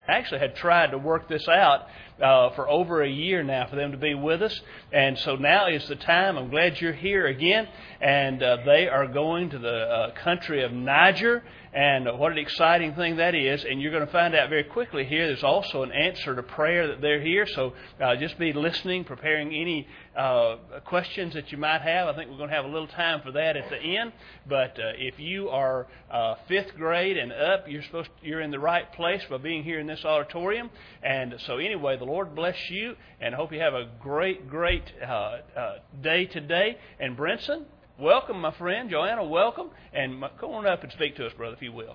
actually had tried to work this out for over a year now for them to be with us. And so now is the time. I'm glad you're here again. And they are going to the country of Niger. And what an exciting thing that is. And you're going to find out very quickly here there's also an answer to prayer that they're here. So just be listening, preparing any questions that you might have. I think we're going to have a little time for that at the end. But if you are 5th grade and up, you're in the right place by being here in this auditorium. And so anyway, the Lord bless you, and I hope you have a great day today. And Brinson, welcome, my friend. Joanna, welcome. And come on up and speak to us, brother, if you will.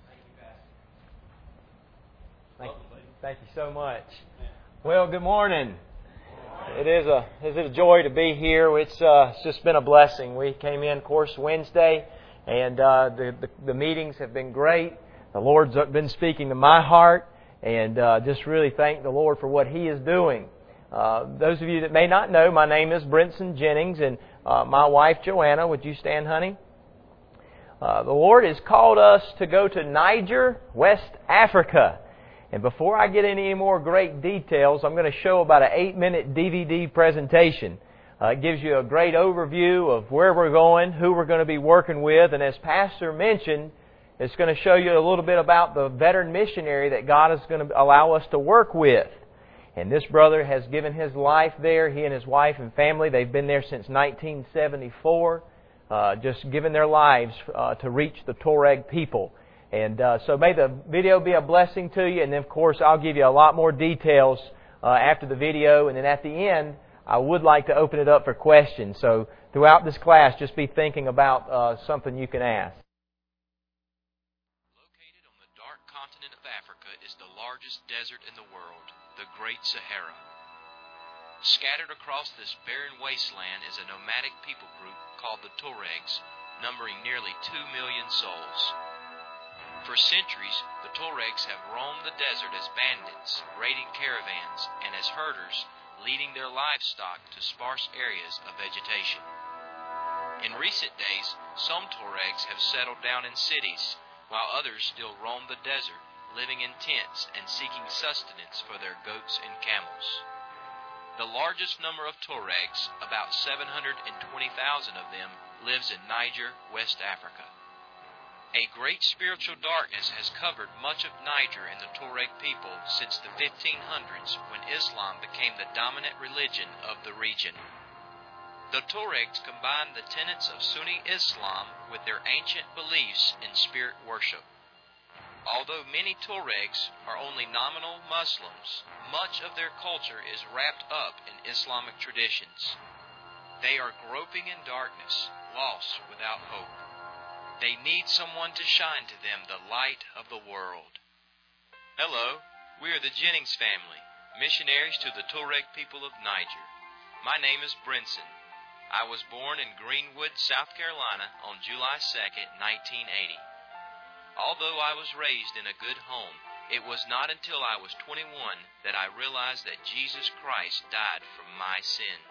Thank you. Thank you so much. Well, good morning. It is a joy to be here. It's just been a blessing. We came in, of course, Wednesday, and the meetings have been great. The Lord's been speaking to my heart, and just really thank the Lord for what He is doing. Those of you that may not know, my name is Brinson Jennings, and my wife, Joanna, would you stand, honey? The Lord has called us to go to Niger, West Africa. And before I get any more great details, I'm going to show about an 8-minute DVD presentation. It gives you a great overview of where we're going, who we're going to be working with, and as Pastor mentioned, it's going to show you a little bit about the veteran missionary that God is going to allow us to work with. And this brother has given his life there. He and his wife and family, they've been there since 1974, just giving their lives to reach the Tuareg people. And so may the video be a blessing to you. And then, of course, I'll give you a lot more details after the video. And then at the end, I would like to open it up for questions. So throughout this class, just be thinking about something you can ask. Located on the dark continent of Africa is the largest desert in the world, the Great Sahara. Scattered across this barren wasteland is a nomadic people group called the Tuaregs, numbering nearly 2 million souls. For centuries, the Tuaregs have roamed the desert as bandits, raiding caravans, and as herders, leading their livestock to sparse areas of vegetation. In recent days, some Tuaregs have settled down in cities, while others still roam the desert, living in tents and seeking sustenance for their goats and camels. The largest number of Tuaregs, about 720,000 of them, lives in Niger, West Africa. A great spiritual darkness has covered much of Niger and the Tuareg people since the 1500s, when Islam became the dominant religion of the region. The Tuaregs combined the tenets of Sunni Islam with their ancient beliefs in spirit worship. Although many Tuaregs are only nominal Muslims, much of their culture is wrapped up in Islamic traditions. They are groping in darkness, lost without hope. They need someone to shine to them the light of the world. Hello, we are the Jennings family, missionaries to the Tuareg people of Niger. My name is Brinson. I was born in Greenwood, South Carolina on July 2nd, 1980. Although I was raised in a good home, it was not until I was 21 that I realized that Jesus Christ died for my sin.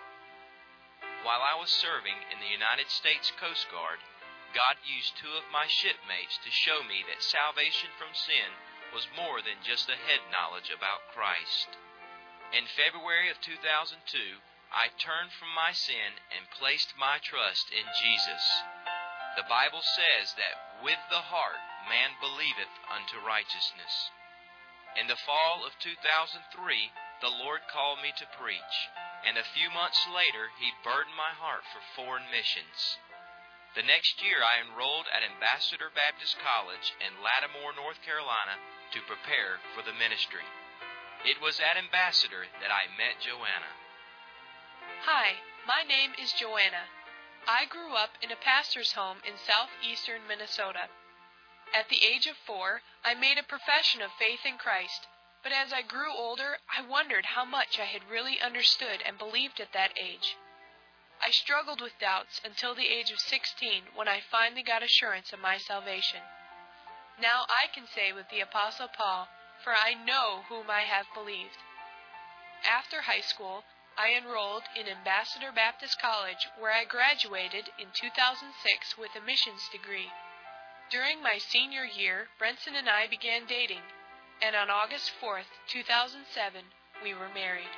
While I was serving in the United States Coast Guard, God used 2 of my shipmates to show me that salvation from sin was more than just a head knowledge about Christ. In February of 2002, I turned from my sin and placed my trust in Jesus. The Bible says that with the heart man believeth unto righteousness. In the fall of 2003, the Lord called me to preach, and a few months later He burdened my heart for foreign missions. The next year, I enrolled at Ambassador Baptist College in Lattimore, North Carolina, to prepare for the ministry. It was at Ambassador that I met Joanna. Hi, my name is Joanna. I grew up in a pastor's home in southeastern Minnesota. At the age of 4, I made a profession of faith in Christ, but as I grew older, I wondered how much I had really understood and believed at that age. I struggled with doubts until the age of 16, when I finally got assurance of my salvation. Now I can say with the Apostle Paul, "For I know whom I have believed." After high school, I enrolled in Ambassador Baptist College, where I graduated in 2006 with a missions degree. During my senior year, Brenson and I began dating. and on August 4th, 2007, we were married.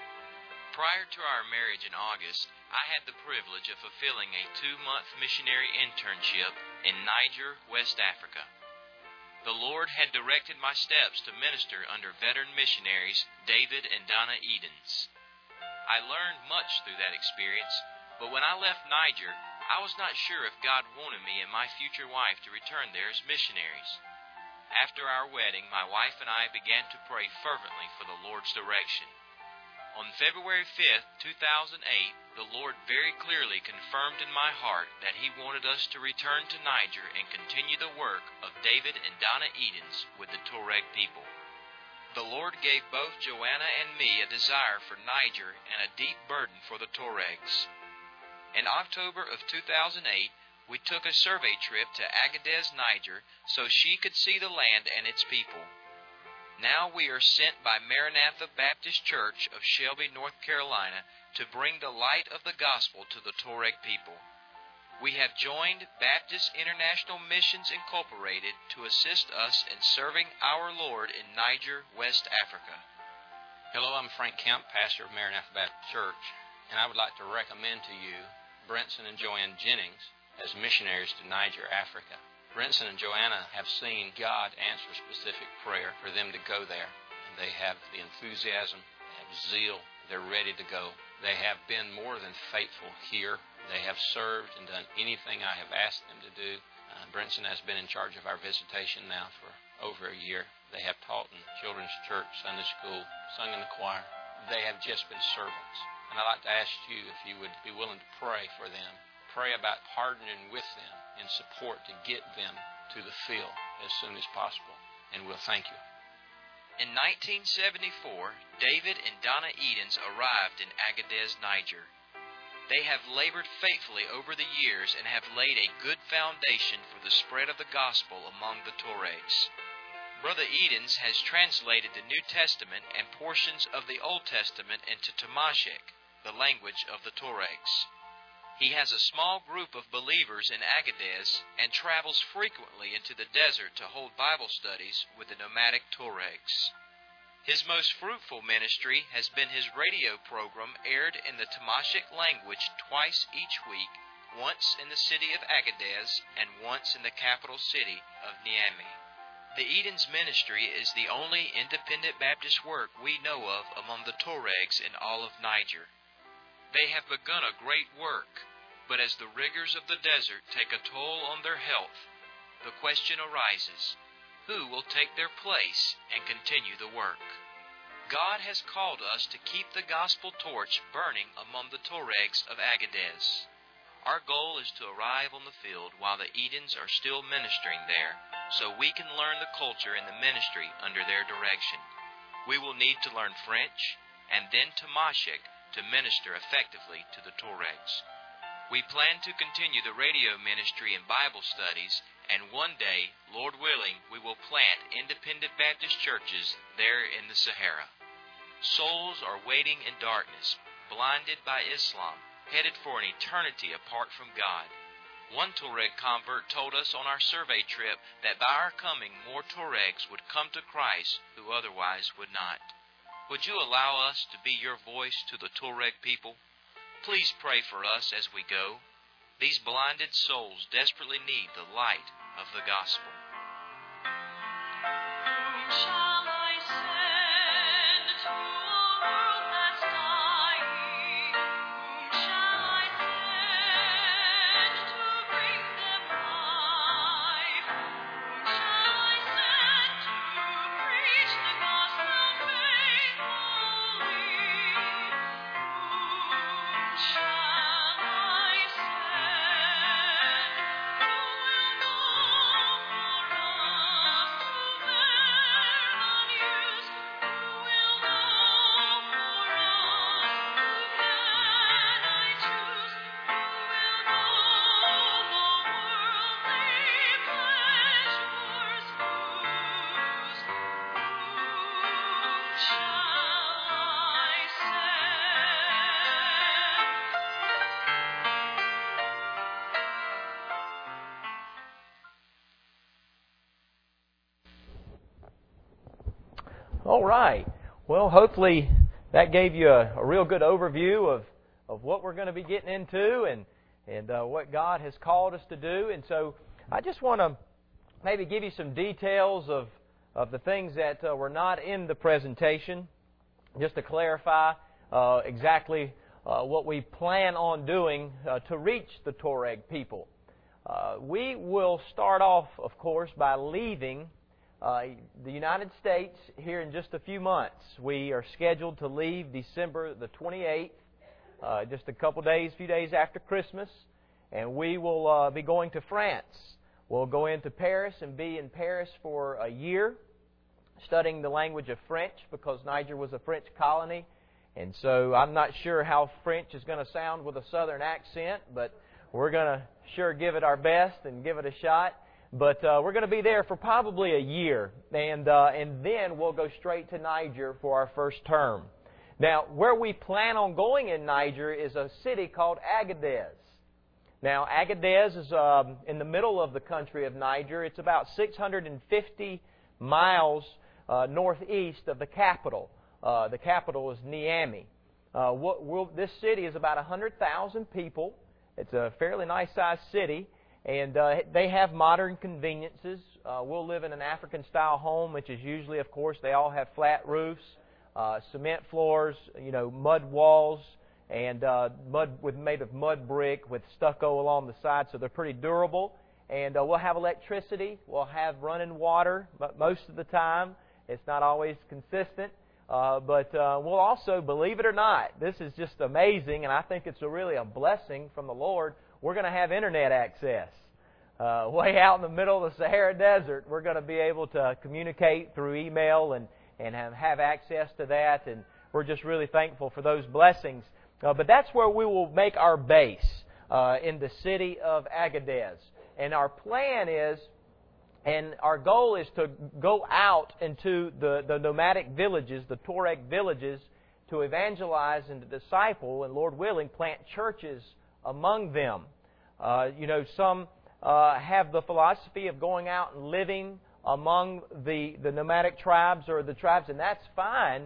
Prior to our marriage in August, I had the privilege of fulfilling a 2-month missionary internship in Niger, West Africa. The Lord had directed my steps to minister under veteran missionaries David and Donna Edens. I learned much through that experience, but when I left Niger, I was not sure if God wanted me and my future wife to return there as missionaries. After our wedding, my wife and I began to pray fervently for the Lord's direction. On February 5th, 2008, the Lord very clearly confirmed in my heart that He wanted us to return to Niger and continue the work of David and Donna Edens with the Tuareg people. The Lord gave both Joanna and me a desire for Niger and a deep burden for the Tuaregs. In October of 2008, we took a survey trip to Agadez, Niger, so she could see the land and its people. Now we are sent by Maranatha Baptist Church of Shelby, North Carolina, to bring the light of the gospel to the Tuareg people. We have joined Baptist International Missions Incorporated to assist us in serving our Lord in Niger, West Africa. Hello, I'm Frank Kemp, pastor of Maranatha Baptist Church, and I would like to recommend to you Brenson and Joanne Jennings as missionaries to Niger, Africa. Brenson and Joanna have seen God answer specific prayer for them to go there. And they have the enthusiasm, they have zeal, they're ready to go. They have been more than faithful here. They have served and done anything I have asked them to do. Brenson has been in charge of our visitation now for over a year. They have taught in children's church, Sunday school, sung in the choir. They have just been servants. And I'd like to ask you if you would be willing to pray for them. Pray about partnering with them in support to get them to the field as soon as possible. And we'll thank you. In 1974, David and Donna Edens arrived in Agadez, Niger. They have labored faithfully over the years and have laid a good foundation for the spread of the gospel among the Tuaregs. Brother Edens has translated the New Testament and portions of the Old Testament into Tamashek, the language of the Tuaregs. He has a small group of believers in Agadez and travels frequently into the desert to hold Bible studies with the nomadic Tuaregs. His most fruitful ministry has been his radio program aired in the Tamashek language twice each week, once in the city of Agadez and once in the capital city of Niamey. The Edens ministry is the only independent Baptist work we know of among the Tuaregs in all of Niger. They have begun a great work, but as the rigors of the desert take a toll on their health, the question arises, who will take their place and continue the work? God has called us to keep the gospel torch burning among the Tuaregs of Agadez. Our goal is to arrive on the field while the Edens are still ministering there, so we can learn the culture and the ministry under their direction. We will need to learn French and then Tamashek to minister effectively to the Tuaregs. We plan to continue the radio ministry and Bible studies, and one day, Lord willing, we will plant independent Baptist churches there in the Sahara. Souls are waiting in darkness, blinded by Islam, headed for an eternity apart from God. One Tuareg convert told us on our survey trip that by our coming, more Tuaregs would come to Christ who otherwise would not. Would you allow us to be your voice to the Tuareg people? Please pray for us as we go. These blinded souls desperately need the light of the gospel. right. Well, hopefully that gave you a real good overview of what we're going to be getting into and what God has called us to do. And so I just want to maybe give you some details of the things that were not in the presentation, just to clarify exactly what we plan on doing to reach the Tuareg people. We will start off, of course, by leaving the United States here in just a few months. We are scheduled to leave December the 28th, just a few days after Christmas, and we will be going to France. We'll go into Paris and be in Paris for a year, studying the language of French, because Niger was a French colony. And so I'm not sure how French is going to sound with a southern accent, but we're going to sure give it our best and give it a shot. But we're going to be there for probably a year, and then we'll go straight to Niger for our first term. Now, where we plan on going in Niger is a city called Agadez. Now, Agadez is in the middle of the country of Niger. It's about 650 miles northeast of the capital. The capital is Niamey. This city is about 100,000 people. It's a fairly nice-sized city, and they have modern conveniences. We'll live in an African-style home, which is usually, of course, they all have flat roofs, cement floors, mud walls, and made of mud brick with stucco along the side, so they're pretty durable. And we'll have electricity. We'll have running water, but most of the time. It's not always consistent. But we'll also, believe it or not, this is just amazing, and I think it's really a blessing from the Lord. We're going to have internet access. Way out in the middle of the Sahara Desert, we're going to be able to communicate through email and have access to that, and we're just really thankful for those blessings. But that's where we will make our base, in the city of Agadez. And our plan is, and our goal is to go out into the nomadic villages, the Tuareg villages, to evangelize and to disciple, and Lord willing, plant churches among them. Some have the philosophy of going out and living among the nomadic tribes or the tribes, and that's fine.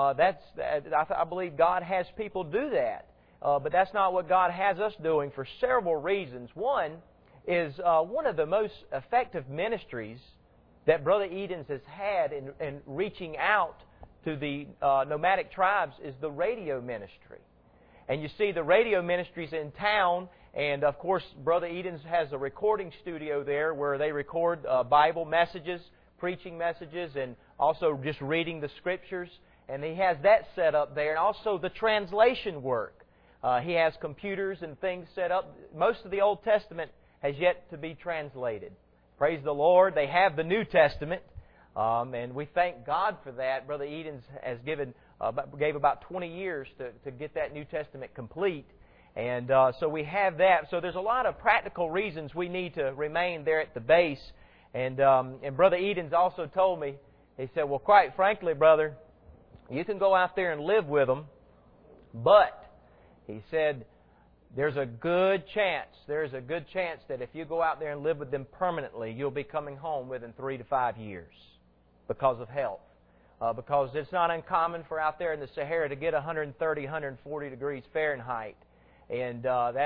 I believe God has people do that. But that's not what God has us doing for several reasons. One is one of the most effective ministries that Brother Edens has had in reaching out to the nomadic tribes is the radio ministry. And you see the radio ministries in town, and of course Brother Edens has a recording studio there where they record Bible messages, preaching messages, and also just reading the Scriptures. And he has that set up there, and also the translation work. He has computers and things set up. Most of the Old Testament has yet to be translated. Praise the Lord. They have the New Testament, and we thank God for that. Brother Edens has gave about 20 years to get that New Testament complete, and so we have that. So there's a lot of practical reasons we need to remain there at the base. And Brother Edens also told me, he said, well, quite frankly, brother, you can go out there and live with them, but he said, there's a good chance that if you go out there and live with them permanently, you'll be coming home within 3 to 5 years because of health. Because it's not uncommon for out there in the Sahara to get 130, 140 degrees Fahrenheit, and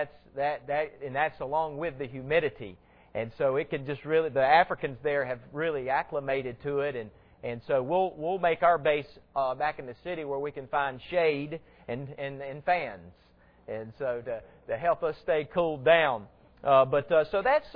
that's along with the humidity. And so it can just really, the Africans there have really acclimated to it, and so we'll make our base back in the city where we can find shade and fans, and so to help us stay cooled down. So that's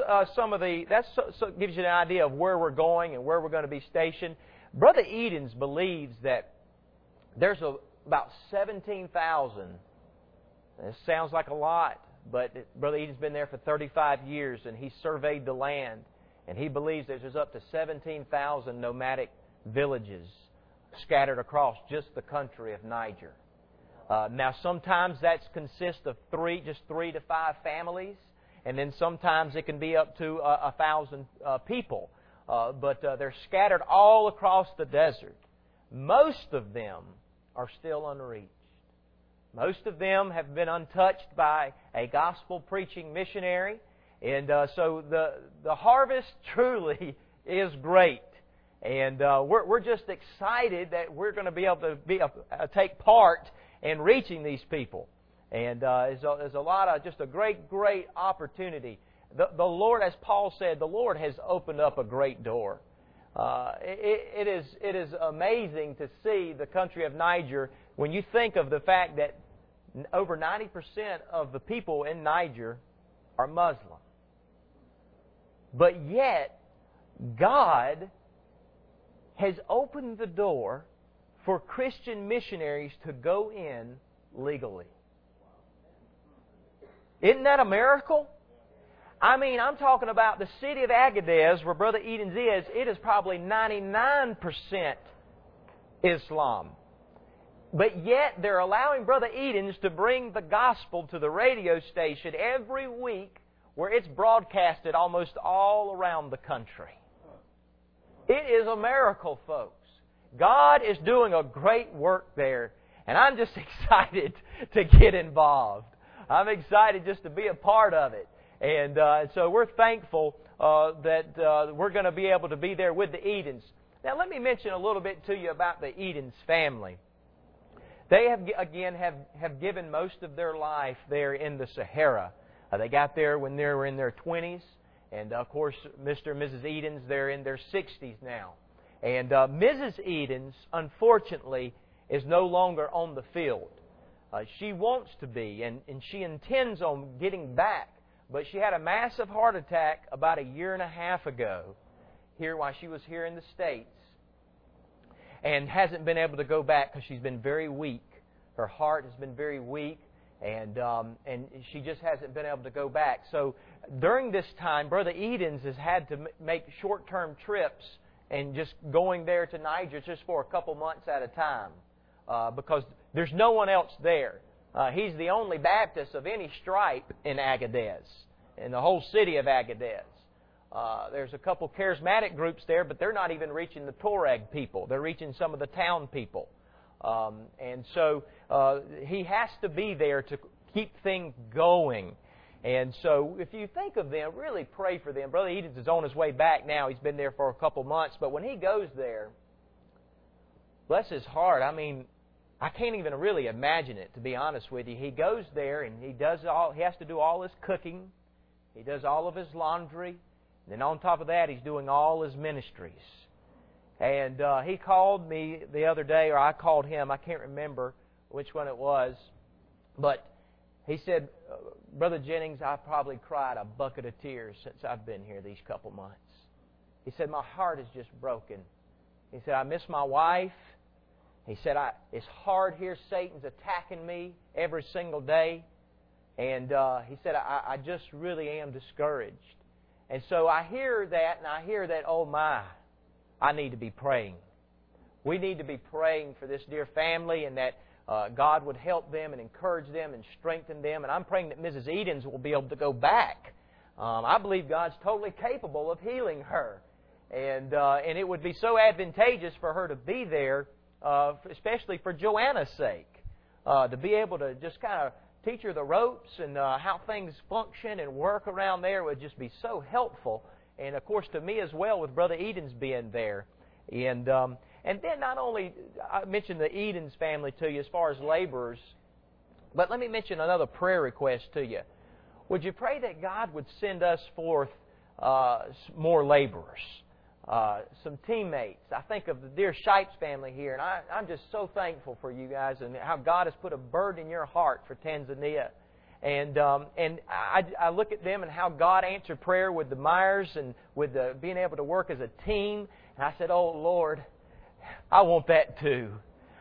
gives you an idea of where we're going and where we're going to be stationed. Brother Edens believes that there's about 17,000. It sounds like a lot, but Brother Edens been there for 35 years, and he surveyed the land, and he believes there's up to 17,000 nomadic villages scattered across just the country of Niger. Now, sometimes that consists of 3 to 5 families, and then sometimes it can be up to 1,000 people. But they're scattered all across the desert. Most of them are still unreached. Most of them have been untouched by a gospel-preaching missionary. And so the harvest truly is great. And we're just excited that we're going to be able to take part in reaching these people. And there's a lot of just a great opportunity. The Lord, as Paul said, the Lord has opened up a great door. It is amazing to see the country of Niger when you think of the fact that over 90% of the people in Niger are Muslim. But yet, God has opened the door for Christian missionaries to go in legally. Isn't that a miracle? I mean, I'm talking about the city of Agadez, where Brother Edens is. It is probably 99% Islam. But yet, they're allowing Brother Edens to bring the gospel to the radio station every week, where it's broadcasted almost all around the country. It is a miracle, folks. God is doing a great work there, and I'm just excited to get involved. I'm excited just to be a part of it. And so we're thankful that we're going to be able to be there with the Edens. Now, let me mention a little bit to you about the Edens family. They have given most of their life there in the Sahara. They got there when they were in their 20s. And, of course, Mr. and Mrs. Edens, they're in their 60s now. And Mrs. Edens, unfortunately, is no longer on the field. She wants to be, and she intends on getting back. But she had a massive heart attack about a year and a half ago, here while she was here in the States, and hasn't been able to go back because she's been very weak. Her heart has been very weak, and she just hasn't been able to go back. So during this time, Brother Edens has had to make short-term trips and just going there to Niger just for a couple months at a time because there's no one else there. He's the only Baptist of any stripe in Agadez, in the whole city of Agadez. There's a couple charismatic groups there, but they're not even reaching the Tuareg people. They're reaching some of the town people. And so he has to be there to keep things going. And so if you think of them, really pray for them. Brother Edens is on his way back now. He's been there for a couple months. But when he goes there, bless his heart, I mean, I can't even really imagine it, to be honest with you. He goes there and he has to do all his cooking. He does all of his laundry. And then on top of that, he's doing all his ministries. And he called me the other day, or I called him. I can't remember which one it was. But he said, Brother Jennings, I've probably cried a bucket of tears since I've been here these couple months. He said, my heart is just broken. He said, I miss my wife. He said, it's hard here. Satan's attacking me every single day. And he said, I just really am discouraged. And so I hear that, and I hear that, oh my, I need to be praying. We need to be praying for this dear family, and that God would help them and encourage them and strengthen them. And I'm praying that Mrs. Edens will be able to go back. I believe God's totally capable of healing her. And it would be so advantageous for her to be there, especially for Joanna's sake, to be able to just kind of teach her the ropes and how things function and work around there would just be so helpful. And, of course, to me as well, with Brother Edens being there. And then not only, I mentioned the Edens family to you as far as laborers, but let me mention another prayer request to you. Would you pray that God would send us forth more laborers, some teammates? I think of the dear Shipes family here, and I'm just so thankful for you guys and how God has put a burden in your heart for Tanzania. And I look at them and how God answered prayer with the Myers and with being able to work as a team. And I said, oh, Lord, I want that too.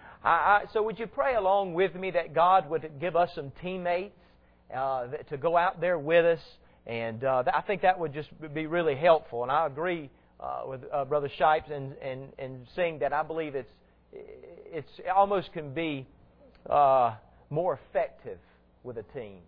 So would you pray along with me that God would give us some teammates to go out there with us? And I think that would just be really helpful. And I agree with Brother Shipes and saying that I believe it's almost can be more effective with a team.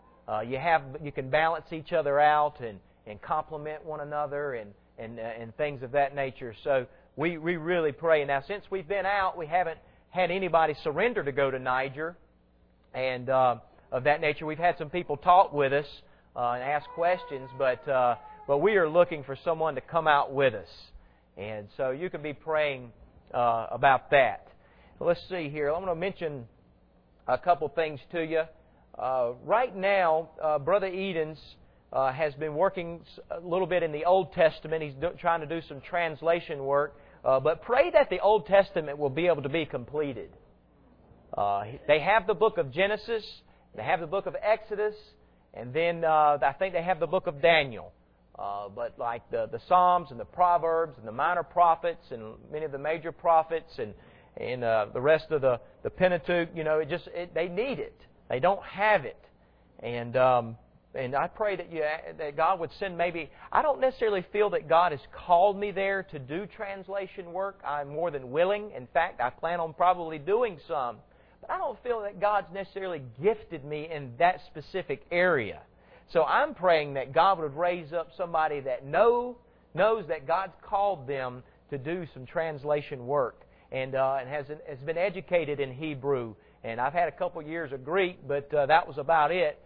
You can balance each other out and complement one another and things of that nature. So we really pray. Now, since we've been out, we haven't had anybody surrender to go to Niger, and of that nature. We've had some people talk with us and ask questions, but we are looking for someone to come out with us. And so you can be praying about that. Let's see here. I'm going to mention a couple things to you. Right now, Brother Edens has been working a little bit in the Old Testament. He's trying to do some translation work. But pray that the Old Testament will be able to be completed. They have the book of Genesis, they have the book of Exodus, and then I think they have the book of Daniel. But like the Psalms and the Proverbs and the minor prophets and many of the major prophets and the rest of the Pentateuch, they need it. They don't have it. And I pray that God would send maybe... I don't necessarily feel that God has called me there to do translation work. I'm more than willing. In fact, I plan on probably doing some. But I don't feel that God's necessarily gifted me in that specific area. So I'm praying that God would raise up somebody that knows that God's called them to do some translation work and has been educated in Hebrew. And I've had a couple years of Greek, but that was about it.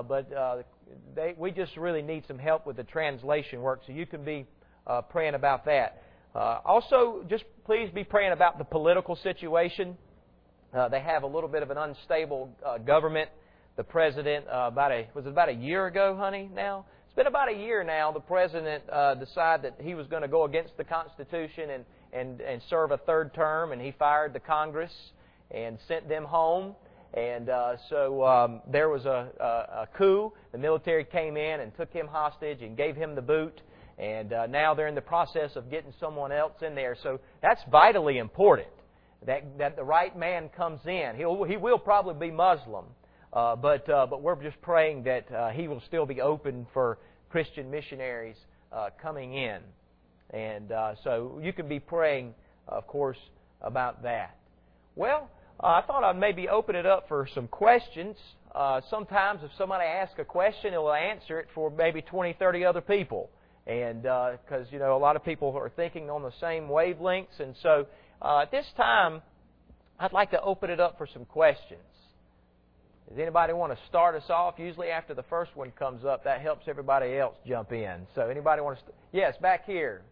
We just really need some help with the translation work, so you can be praying about that. Also, just please be praying about the political situation. They have a little bit of an unstable government. The president, was it about a year ago, honey, now? It's been about a year now. The president decided that he was going to go against the Constitution and serve a third term, and he fired the Congress and sent them home. And so there was a coup. The military came in and took him hostage and gave him the boot. And now they're in the process of getting someone else in there. So that's vitally important, that the right man comes in. He will probably be Muslim, but we're just praying that he will still be open for Christian missionaries coming in. And so you can be praying, of course, about that. Well, I thought I'd maybe open it up for some questions. Sometimes if somebody asks a question, it'll answer it for maybe 20, 30 other people. And because, a lot of people are thinking on the same wavelengths. And so at this time, I'd like to open it up for some questions. Does anybody want to start us off? Usually after the first one comes up, that helps everybody else jump in. So anybody want to... Yes, back here.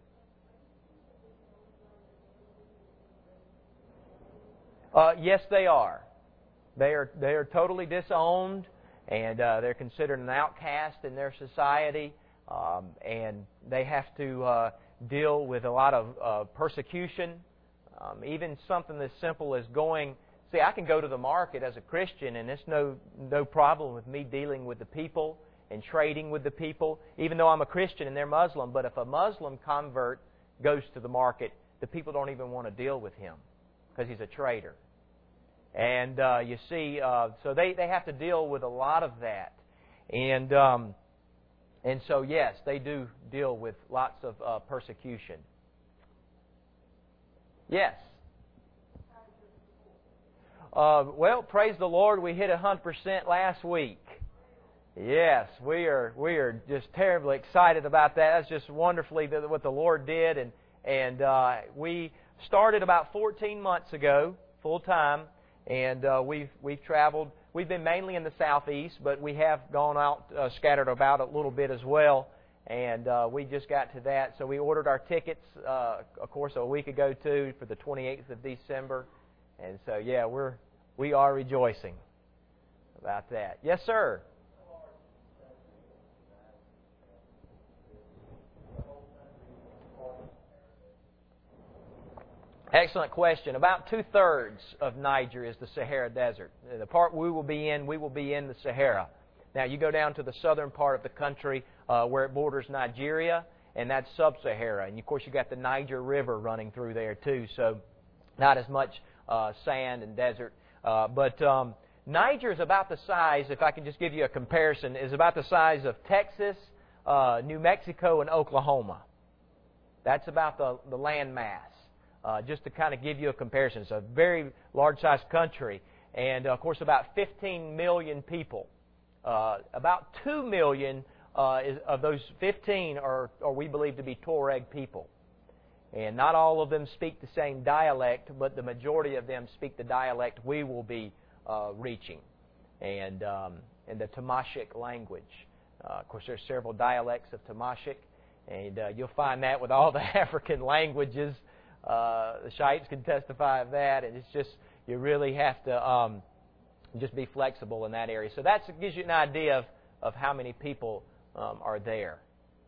Yes, they are. They are totally disowned, and they're considered an outcast in their society, and they have to deal with a lot of persecution. Even something as simple as going... See, I can go to the market as a Christian, and it's no problem with me dealing with the people and trading with the people, even though I'm a Christian and they're Muslim. But if a Muslim convert goes to the market, the people don't even want to deal with him because he's a traitor. And you see, so they have to deal with a lot of that. And so, yes, they do deal with lots of persecution. Yes? Well, praise the Lord, we hit 100% last week. Yes, we are just terribly excited about that. That's just wonderfully what the Lord did. And we started about 14 months ago, full time. And we've traveled. We've been mainly in the southeast, but we have gone out, scattered about a little bit as well. And we just got to that. So we ordered our tickets, of course, a week ago too, for the 28th of December. And so, yeah, we are rejoicing about that. Yes, sir. Excellent question. About 2/3 of Niger is the Sahara Desert. The part we will be in the Sahara. Now, you go down to the southern part of the country where it borders Nigeria, and that's sub-Sahara. And, of course, you got the Niger River running through there, too, so not as much sand and desert. But Niger is about the size, if I can just give you a comparison, is about the size of Texas, New Mexico, and Oklahoma. That's about the land mass. Just to kind of give you a comparison. It's a very large-sized country. And, of course, about 15 million people. About 2 million of those 15 are we believe to be Tuareg people. And not all of them speak the same dialect, but the majority of them speak the dialect we will be reaching. And the Tamashek language. Of course, there's several dialects of Tamashek. And you'll find that with all the African languages. The Shiites can testify of that. And it's just, you really have to just be flexible in that area. So that gives you an idea of how many people are there.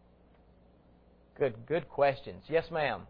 Good questions. Yes, ma'am.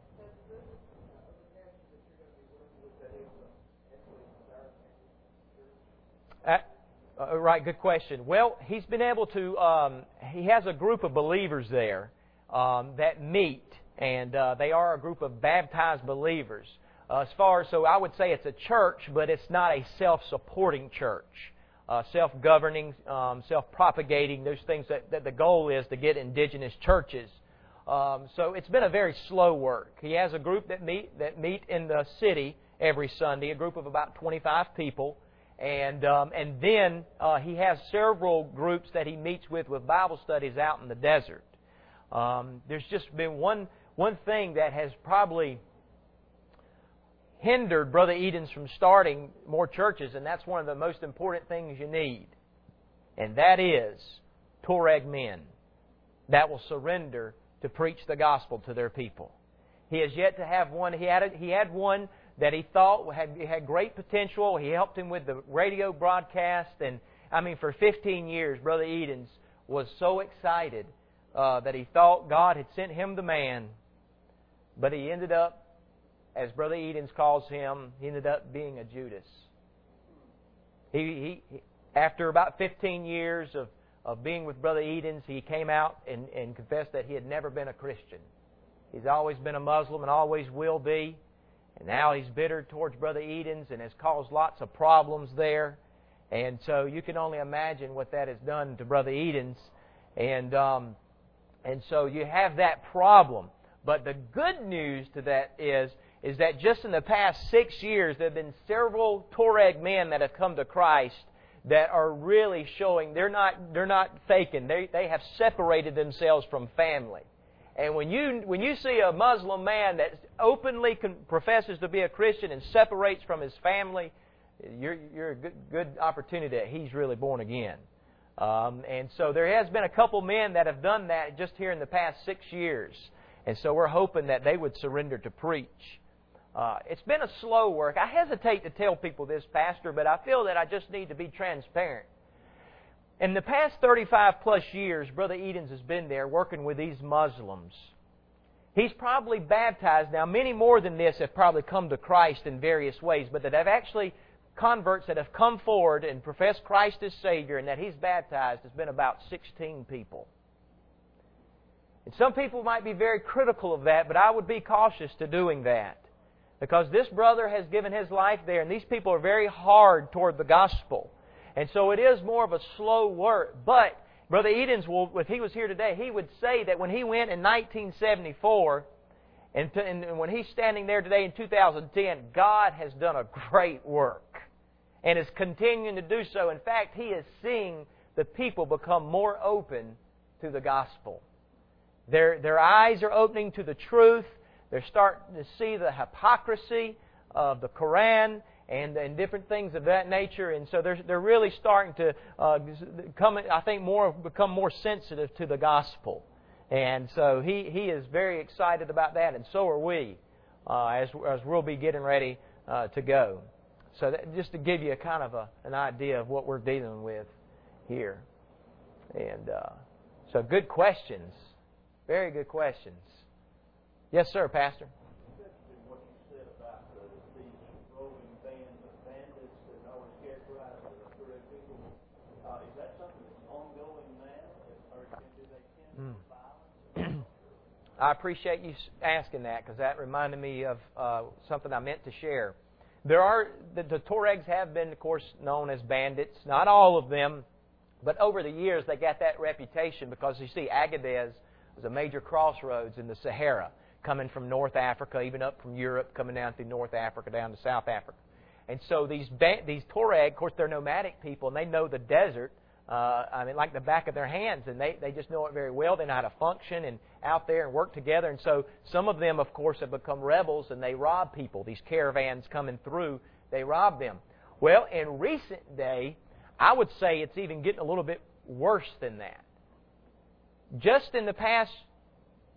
Right, good question. Well, he's been able to, he has a group of believers there that meet, and they are a group of baptized believers. So I would say it's a church, but it's not a self-supporting church. Self-governing, self-propagating, those things that the goal is to get indigenous churches. So it's been a very slow work. He has a group that meet in the city every Sunday, a group of about 25 people. And then he has several groups that he meets with Bible studies out in the desert. There's just been one thing that has probably hindered Brother Edens from starting more churches, and that's one of the most important things you need. And that is Tuareg men that will surrender to preach the gospel to their people. He has yet to have one. He had one that he thought had great potential. He helped him with the radio broadcast. And, for 15 years, Brother Edens was so excited that he thought God had sent him the man. But he ended up, as Brother Edens calls him, he ended up being a Judas. He after about 15 years of being with Brother Edens, he came out and confessed that he had never been a Christian. He's always been a Muslim and always will be. And now he's bitter towards Brother Edens and has caused lots of problems there. And so you can only imagine what that has done to Brother Edens. And so you have that problem. But the good news to that is that just in the past 6 years, there have been several Tuareg men that have come to Christ that are really showing they're not faking. They have separated themselves from family. And when you see a Muslim man that openly professes to be a Christian and separates from his family, you're a good opportunity that he's really born again. And so there has been a couple men that have done that just here in the past 6 years. And so we're hoping that they would surrender to preach. It's been a slow work. I hesitate to tell people this, Pastor, but I feel that I just need to be transparent. In the past 35 plus years, Brother Edens has been there working with these Muslims. He's probably baptized. Now, many more than this have probably come to Christ in various ways, but that have actually converts that have come forward and professed Christ as Savior and that he's baptized has been about 16 people. And some people might be very critical of that, but I would be cautious to doing that. Because this brother has given his life there, and these people are very hard toward the gospel. And so it is more of a slow work. But Brother Edens, if he was here today, he would say that when he went in 1974, and when he's standing there today in 2010, God has done a great work and is continuing to do so. In fact, he is seeing the people become more open to the gospel. Their eyes are opening to the truth. They're starting to see the hypocrisy of the Quran and different things of that nature. And so they're really starting to become more sensitive to the gospel. And so he is very excited about that, and so are we, as we'll be getting ready to go. So just to give you a kind of an idea of what we're dealing with here. And so good questions. Very good questions. Yes, sir, Pastor. What you said about these roving bands of bandits that always characterize the Tuareg people, is that something that's ongoing now, or do they tend to violence? I appreciate you asking that, because that reminded me of something I meant to share. The Tuaregs have been, of course, known as bandits. Not all of them, but over the years they got that reputation because, you see, Agadez was a major crossroads in the Sahara, coming from North Africa, even up from Europe, coming down through North Africa, down to South Africa. And so these Tuareg, of course, they're nomadic people, and they know the desert, like the back of their hands, and they just know it very well. They know how to function and out there and work together. And so some of them, of course, have become rebels, and they rob people. These caravans coming through, they rob them. Well, in recent day, I would say it's even getting a little bit worse than that. Just in the past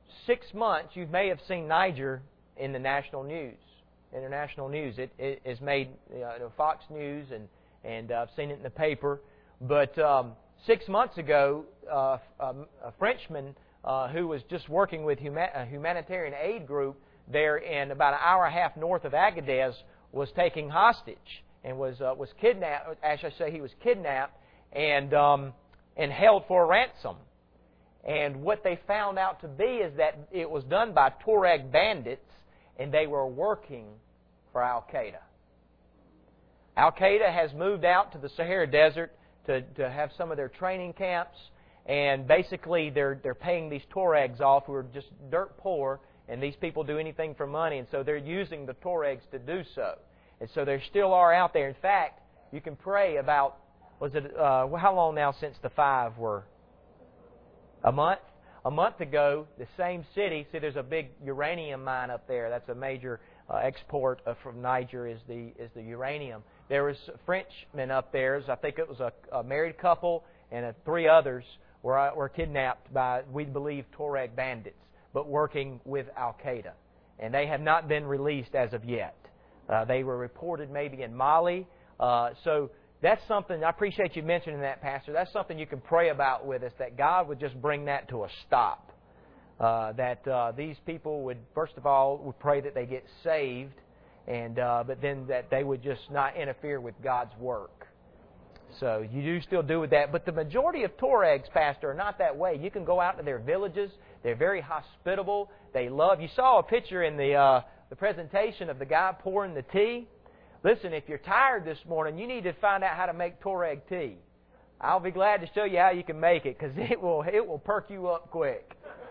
6 months, you may have seen Niger in the national news, international news. It is made Fox News, and I've seen it in the paper. But 6 months ago, a Frenchman who was just working with a humanitarian aid group there in about an hour and a half north of Agadez was taken hostage and was kidnapped. Actually, I say he was kidnapped and held for a ransom. And what they found out to be is that it was done by Tuareg bandits, and they were working for Al-Qaeda. Al-Qaeda has moved out to the Sahara Desert to have some of their training camps, and basically they're paying these Tuaregs off who are just dirt poor, and these people do anything for money, and so they're using the Tuaregs to do so. And so there still are out there. In fact, you can pray about, how long now since the 5 were? A month? A month ago, the same city, see there's a big uranium mine up there. That's a major export from Niger is the uranium. There was Frenchmen up there. I think it was a married couple and 3 others were kidnapped by, we believe, Tuareg bandits, but working with Al-Qaeda. And they have not been released as of yet. They were reported maybe in Mali. So that's something, I appreciate you mentioning that, Pastor. That's something you can pray about with us, that God would just bring that to a stop. That these people would, first of all, would pray that they get saved, and but then that they would just not interfere with God's work. So you do still do with that. But the majority of Tuaregs, Pastor, are not that way. You can go out to their villages. They're very hospitable. They love. You saw a picture in the presentation of the guy pouring the tea. Listen, if you're tired this morning, you need to find out how to make Tuareg tea. I'll be glad to show you how you can make it, because it will perk you up quick.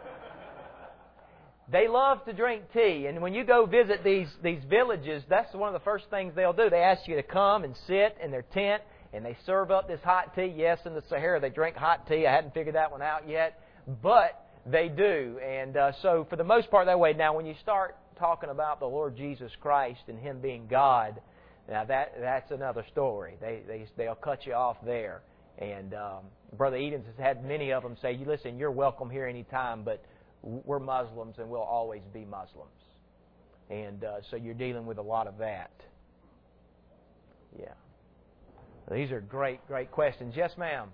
They love to drink tea, and when you go visit these villages, that's one of the first things they'll do. They ask you to come and sit in their tent, and they serve up this hot tea. Yes, in the Sahara they drink hot tea. I hadn't figured that one out yet, but they do. And so for the most part that way. Now when you start talking about the Lord Jesus Christ and Him being God, now that's another story. They'll cut you off there. And Brother Edens has had many of them say, listen, you're welcome here anytime, but we're Muslims and we'll always be Muslims. And so you're dealing with a lot of that. Yeah. These are great questions. Yes, ma'am.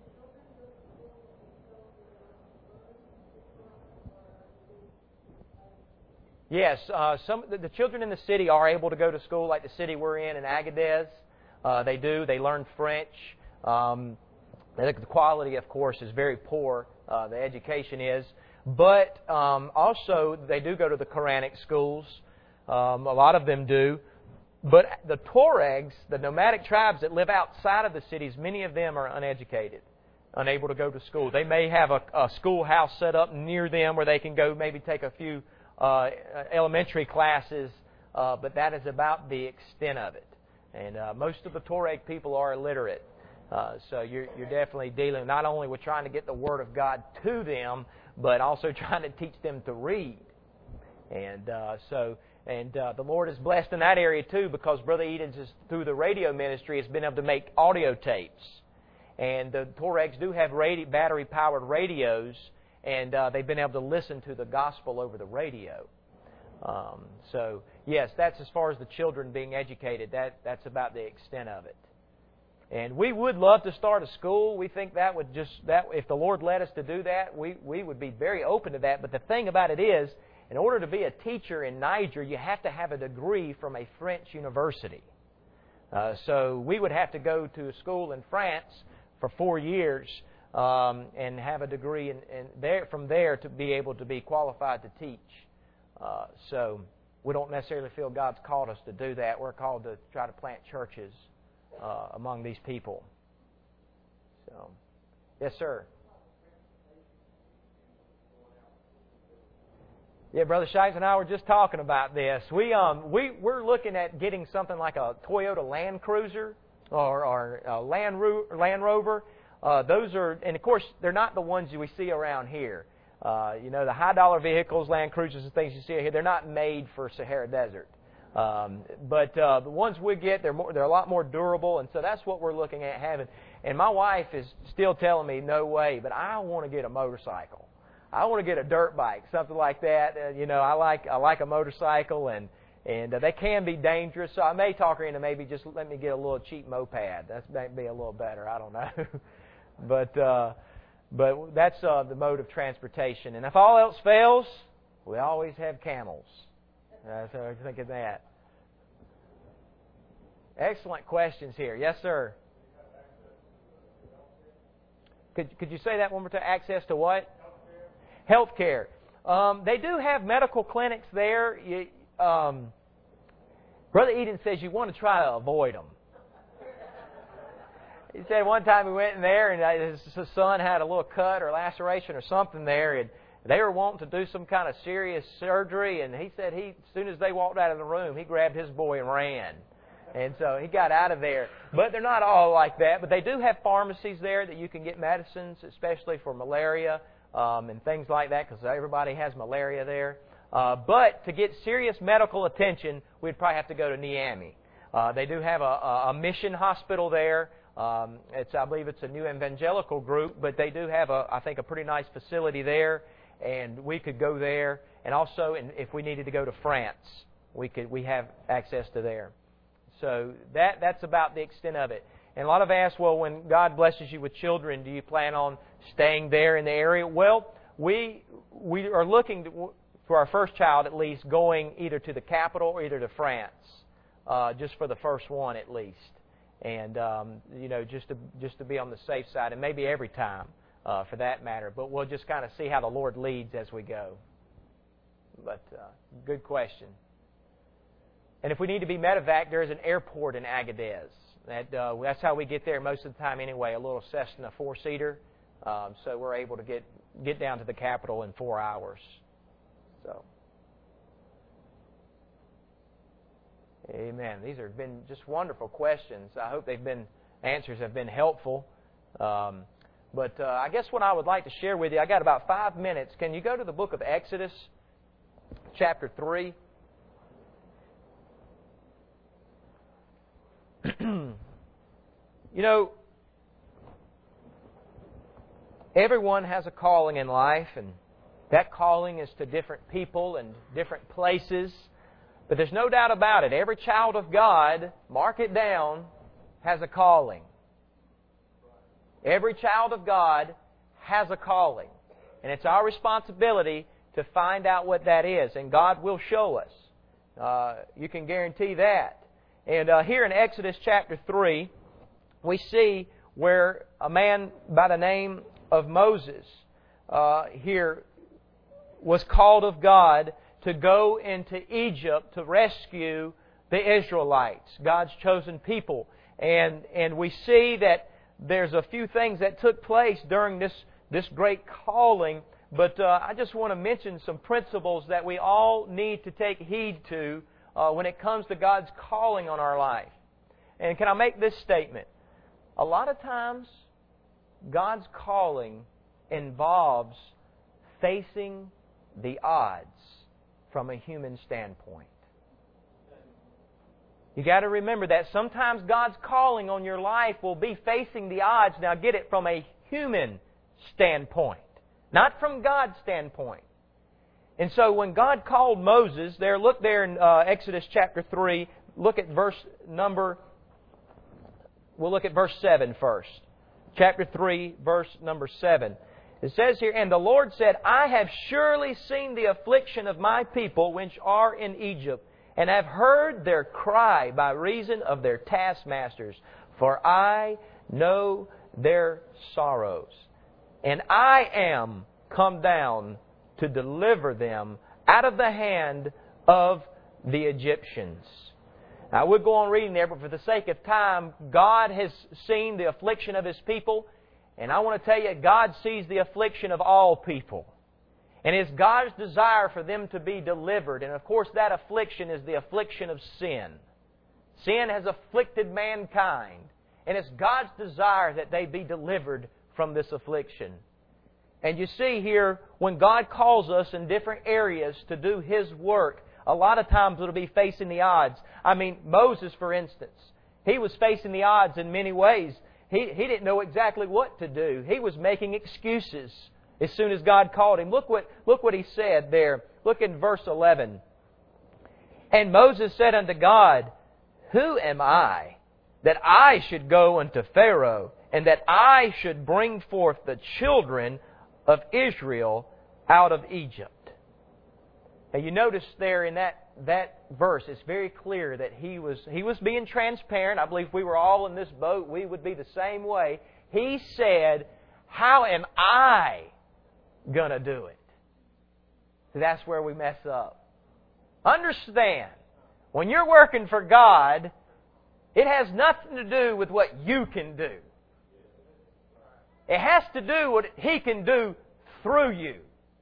Yes, the children in the city are able to go to school, like the city we're in Agadez. They do. They learn French. The quality, of course, is very poor. The education is. But also, they do go to the Quranic schools. A lot of them do. But the Tuaregs, the nomadic tribes that live outside of the cities, many of them are uneducated, unable to go to school. They may have a schoolhouse set up near them where they can go maybe take a few elementary classes, but that is about the extent of it. And most of the Tuareg people are illiterate. So you're definitely dealing not only with trying to get the Word of God to them, but also trying to teach them to read. And the Lord is blessed in that area too, because Brother Edens, through the radio ministry, has been able to make audio tapes. And the Tuaregs do have battery-powered radios, and they've been able to listen to the gospel over the radio. So, yes, that's as far as the children being educated. That's about the extent of it. And we would love to start a school. We think that if the Lord led us to do that, we would be very open to that. But the thing about it is, in order to be a teacher in Niger, you have to have a degree from a French university. So we would have to go to a school in France for 4 years and have a degree from there to be able to be qualified to teach. So we don't necessarily feel God's called us to do that. We're called to try to plant churches among these people. So, yes, sir. Yeah, Brother Shikes and I were just talking about this. We're looking at getting something like a Toyota Land Cruiser or a Land Rover. Those are, and of course, they're not the ones we see around here. The high-dollar vehicles, Land Cruisers and things you see here, they're not made for Sahara Desert. But the ones we get, they're a lot more durable, and so that's what we're looking at having. And my wife is still telling me, no way, but I want to get a motorcycle. I want to get a dirt bike, something like that. I like a motorcycle, and they can be dangerous. So I may talk her into maybe just let me get a little cheap moped. That might be a little better. I don't know, but that's the mode of transportation. And if all else fails, we always have camels. So I think of that. Excellent questions here. Yes, sir. Could you say that one more time? Access to what? Healthcare. They do have medical clinics there. Brother Eden says you want to try to avoid them. He said one time he went in there and his son had a little cut or laceration or something there, and they were wanting to do some kind of serious surgery, and he said as soon as they walked out of the room, he grabbed his boy and ran. And so he got out of there. But they're not all like that. But they do have pharmacies there that you can get medicines, especially for malaria and things like that, because everybody has malaria there. But to get serious medical attention, we'd probably have to go to Niamey. They do have a mission hospital there. I believe it's a new evangelical group, but they do have, I think, a pretty nice facility there, and we could go there. And also, if we needed to go to France, we have access to there. So that's about the extent of it. And a lot of ask, well, when God blesses you with children, do you plan on staying there in the area? Well, we are looking for our first child at least going either to the capital or either to France, just for the first one at least, and just to be on the safe side, and maybe every time for that matter. But we'll just kind of see how the Lord leads as we go. But good question. And if we need to be medevac, there is an airport in Agadez. That's how we get there most of the time anyway, a little Cessna 4-seater. So we're able to get down to the capital in 4 hours. So, amen. These have been just wonderful questions. I hope answers have been helpful. But I guess what I would like to share with you, I got about 5 minutes. Can you go to the book of Exodus, chapter 3? Everyone has a calling in life, and that calling is to different people and different places. But there's no doubt about it. Every child of God, mark it down, has a calling. Every child of God has a calling. And it's our responsibility to find out what that is. And God will show us. You can guarantee that. And here in Exodus chapter 3, we see where a man by the name of Moses here was called of God to go into Egypt to rescue the Israelites, God's chosen people. And we see that there's a few things that took place during this great calling, but I just want to mention some principles that we all need to take heed to when it comes to God's calling on our life. And can I make this statement? A lot of times, God's calling involves facing the odds from a human standpoint. You got to remember that sometimes God's calling on your life will be facing the odds. Now get it from a human standpoint, not from God's standpoint. And so when God called Moses, look there in Exodus chapter 3, look at verse 7 first. Chapter 3, verse number 7. It says here, "And the Lord said, I have surely seen the affliction of my people which are in Egypt, and have heard their cry by reason of their taskmasters. For I know their sorrows. And I am come down to deliver them out of the hand of the Egyptians." Now, I would go on reading there, but for the sake of time, God has seen the affliction of His people. And I want to tell you, God sees the affliction of all people. And it's God's desire for them to be delivered. And of course, that affliction is the affliction of sin. Sin has afflicted mankind. And it's God's desire that they be delivered from this affliction. And you see here, when God calls us in different areas to do His work, a lot of times it'll be facing the odds. I mean, Moses, for instance, he was facing the odds in many ways. He didn't know exactly what to do. He was making excuses as soon as God called him. Look what he said there. Look in verse 11. And Moses said unto God, Who am I, that I should go unto Pharaoh, and that I should bring forth the children of Israel out of Egypt? Now you notice there in that verse, it's very clear that he was being transparent. I believe if we were all in this boat, we would be the same way. He said, How am I going to do it? So that's where we mess up. Understand, when you're working for God, it has nothing to do with what you can do. It has to do with what He can do through you.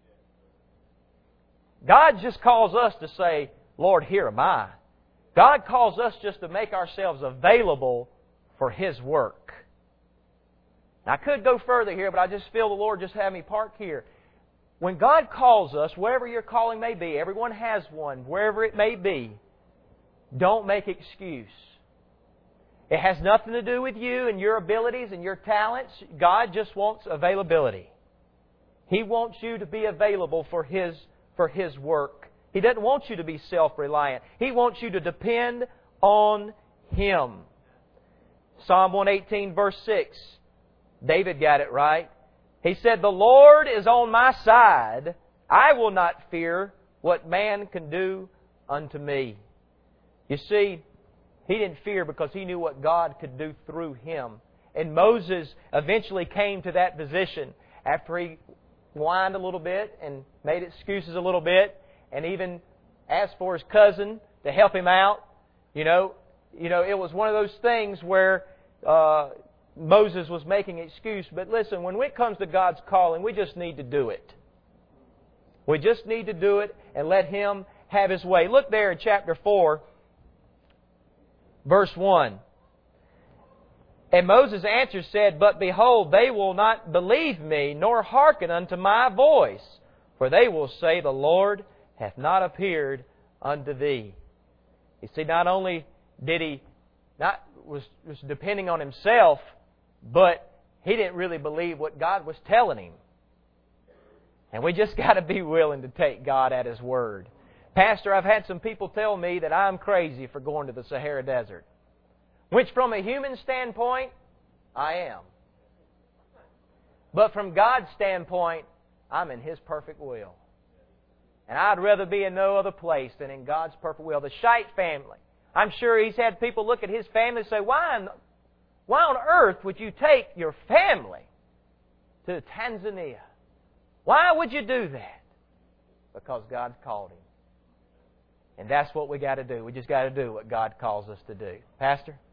God just calls us to say, Lord, here am I. God calls us just to make ourselves available for His work. Now, I could go further here, but I just feel the Lord just had me park here. When God calls us, wherever your calling may be, everyone has one, wherever it may be, don't make excuse. It has nothing to do with you and your abilities and your talents. God just wants availability. He wants you to be available for His work. He doesn't want you to be self-reliant. He wants you to depend on Him. Psalm 118 verse 6. David got it right. He said, The Lord is on my side. I will not fear what man can do unto me. You see, he didn't fear because he knew what God could do through him. And Moses eventually came to that position after he whined a little bit and made excuses a little bit and even asked for his cousin to help him out. You know, it was one of those things where Moses was making an excuse. But listen, when it comes to God's calling, we just need to do it. We just need to do it and let Him have His way. Look there in chapter 4, verse 1. And Moses answered, said, But behold, they will not believe me, nor hearken unto my voice. For they will say, The Lord hath not appeared unto thee. You see, not only did he was depending on himself, but he didn't really believe what God was telling him. And we just got to be willing to take God at His word. Pastor, I've had some people tell me that I'm crazy for going to the Sahara Desert. Which from a human standpoint, I am. But from God's standpoint, I'm in His perfect will. And I'd rather be in no other place than in God's perfect will. The Scheidt family. I'm sure he's had people look at his family and say, Why on earth would you take your family to Tanzania? Why would you do that? Because God's called him. And that's what we got to do. We just got to do what God calls us to do. Pastor?